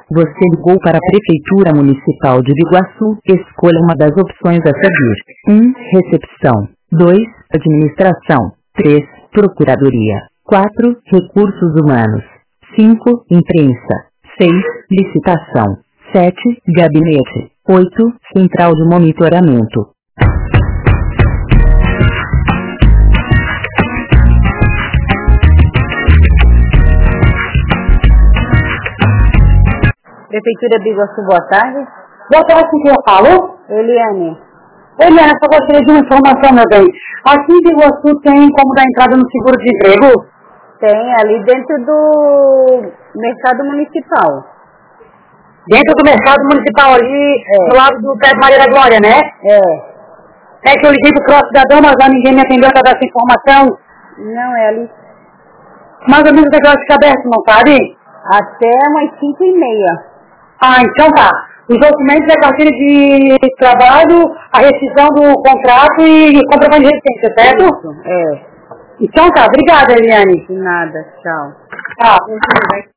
Você ligou para a Prefeitura Municipal de Biguaçu. Escolha uma das opções a seguir. 1. Recepção. 2. Administração. 3. Procuradoria. 4. Recursos humanos. 5. Imprensa. 6. Licitação. 7. Gabinete. 8. Central de monitoramento. Prefeitura de Biguaçu, boa tarde. Boa tarde, com quem eu falo? Eliane. Eliane, só gostaria de uma informação, meu bem. Aqui em Biguaçu tem como dar entrada no seguro-desemprego? Tem ali dentro do mercado municipal. Dentro do mercado municipal ali, do lado do Pé de Maria da Glória, né? É que eu liguei pro Pro Cidadão, mas lá ninguém me atendeu para dar essa informação. Não, é ali. Mais ou menos até que fica aberto, não sabe? Até umas 5h30. Ah, então tá. Os documentos é carteira de trabalho, a rescisão do contrato e comprovante de residência, certo? Isso, Então tá, obrigada, Eliane. de nada, tchau. Tá.